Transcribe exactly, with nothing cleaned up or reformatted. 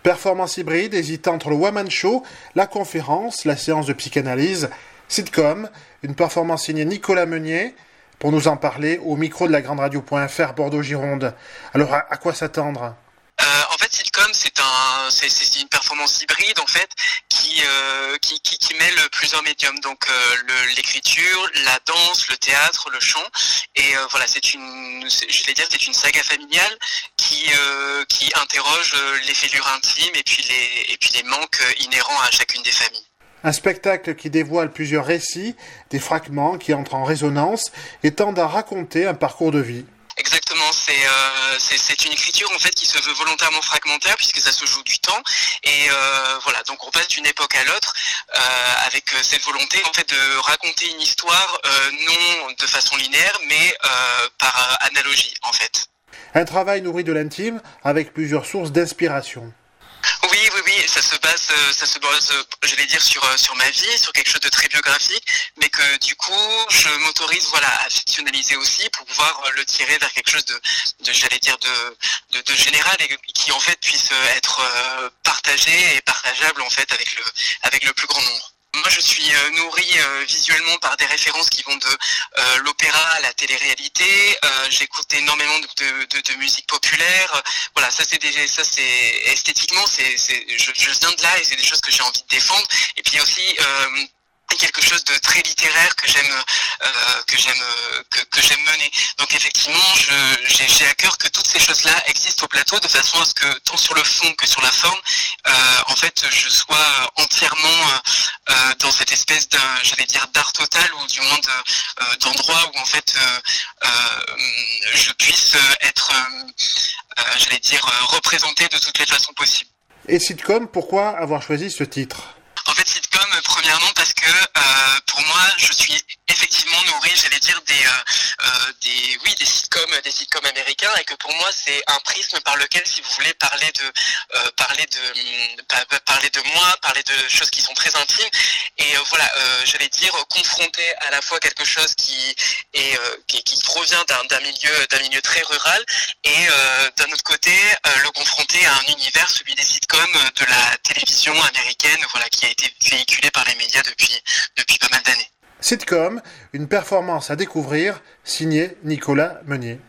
Performance hybride hésitant entre le one-man show, la conférence, la séance de psychanalyse, sitcom, une performance signée Nicolas Meunier. Pour nous en parler, au micro de la grande radio point f r Bordeaux-Gironde. Alors, à, à quoi s'attendre ? Euh, en fait, sitcom, c'est un, c'est, c'est une performance hybride en fait qui euh, qui, qui qui mêle plusieurs médiums, donc euh, le, l'écriture, la danse, le théâtre, le chant, et euh, voilà, c'est une, c'est, je vais dire, c'est une saga familiale qui euh, qui interroge les fêlures intimes et puis les et puis les manques inhérents à chacune des familles. Un spectacle qui dévoile plusieurs récits, des fragments qui entrent en résonance et tendent à raconter un parcours de vie. Exactement, c'est, euh, c'est c'est une écriture en fait qui se veut volontairement fragmentaire puisque ça se joue du temps et euh, voilà, donc on passe d'une époque à l'autre euh, avec cette volonté en fait de raconter une histoire euh, non de façon linéaire mais euh, par analogie en fait. Un travail nourri de l'intime avec plusieurs sources d'inspiration. Oui, oui, oui, ça se base, ça se base, je vais dire sur sur ma vie, sur quelque chose de très biographique, mais que du coup, je m'autorise, voilà, à fictionnaliser aussi pour pouvoir le tirer vers quelque chose de, de j'allais dire de, de, de général et qui en fait puisse être partagé et partageable en fait avec le avec le plus grand nombre. Moi, je suis euh, nourri euh, visuellement par des références qui vont de euh, l'opéra à la télé-réalité. Euh, j'écoute énormément de, de, de, de musique populaire. Euh, voilà, ça c'est des, ça c'est esthétiquement, c'est, c'est, je, je viens de là et c'est des choses que j'ai envie de défendre. Et puis aussi euh, quelque chose de très littéraire que j'aime, euh, que j'aime, que, que j'aime mener. Donc effectivement, je, j'ai, j'ai à cœur que toutes ces choses-là existent au plateau de façon à ce que tant sur le fond que sur la forme, euh, en fait, je sois entièrement euh, dans cette espèce d'un, j'allais dire, d'art total ou du moins de, euh, d'endroit où en fait euh, euh, je puisse être, euh, j'allais dire, représenté de toutes les façons possibles. Et sitcom, pourquoi avoir choisi ce titre ? En fait, sitcom, premièrement parce que euh, pour moi, je suis effectivement nourri, j'allais dire des, euh, euh, des, oui, des sitcoms, des sitcoms américains, et que pour moi, c'est un prisme par lequel, si vous voulez, parler de, euh, parler de, euh, parler de moi, parler de choses qui sont très intimes, et euh, voilà, euh, j'allais dire confronter à la fois quelque chose qui est, euh, qui, qui provient d'un, d'un milieu, d'un milieu très rural, et euh, d'un autre côté, euh, le confronter à un univers, celui des sitcoms de la télévision américaine, voilà, qui a été véhiculé par les médias depuis, depuis pas mal d'années. Sitcom, une performance à découvrir, signé Nicolas Meunier.